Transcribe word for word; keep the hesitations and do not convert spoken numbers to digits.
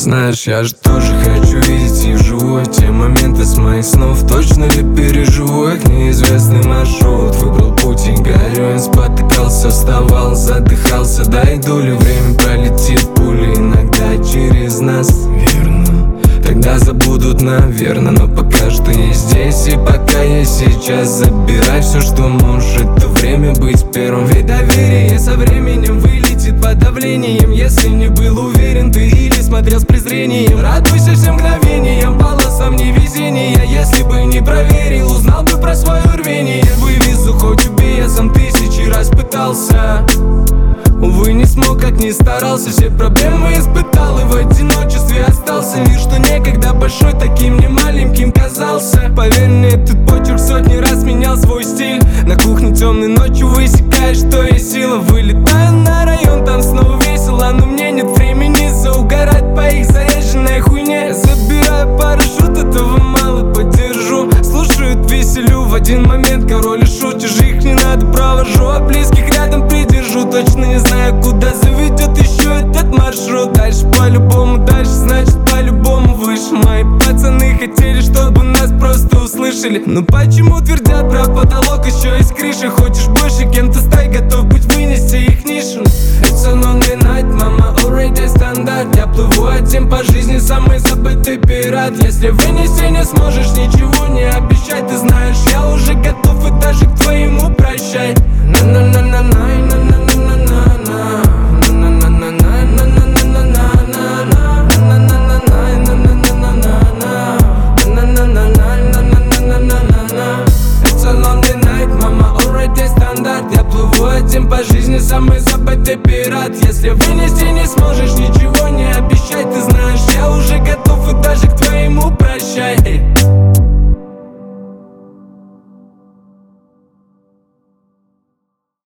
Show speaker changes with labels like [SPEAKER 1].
[SPEAKER 1] знаешь, я же тоже хочу видеть и вживую те моменты с моих снов. Точно ли переживу их неизвестный маршрут? Выбрал путь и горю, спотыкался, вставал, задыхался. Дойду ли, время пролетит пули иногда через нас, верно? Тогда забудут, наверное, но пока что я здесь. И пока я сейчас забирай все, что может это время быть первым. Ведь доверие со временем вылетит под давлением. Если не был уверен ты или смотрел с презрением, радуйся всем мгновениям, полосам невезения. Если бы не проверил, узнал бы про свое рвение. Вывезу, хоть убей, я сам тысячи раз пытался. Увы, не смог, как ни старался. Все проблемы испытал и в одиночестве остался. Мир, что некогда большой, таким не маленьким казался. Поверь мне, этот почерк сотни раз менял свой стиль. На кухне темной ночью высекаешь, что есть сила. Вылетаю на район, там снова весело, но мне нет времени заугарать по их заезженной хуйне. Забираю парашют, этого мало, поддержу. Слушают, веселю, в один момент король и шут. Чужих не надо, провожу, а близких рядом придержу. Точно не знаю, куда заведет еще этот маршрут. Дальше по-любому, дальше значит по-любому выше. Мои пацаны хотели, чтобы нас просто услышали. Но почему твердят про потолок еще из крыши? Хочешь больше, кем-то стай, готов быть вынести их нишу. It's a lonely night, мама, already стандарт. Я плыву один по жизни, самый забытый пират. Если вынести не сможешь, ничего не обещать. Ты знаешь, я уже готов и даже к твоему прощай. На-на-на-на-най, на-на-на-на-на. Я плыву один по жизни, самый забытый пират. Если вынести не сможешь, ничего не обещать. Ты знаешь,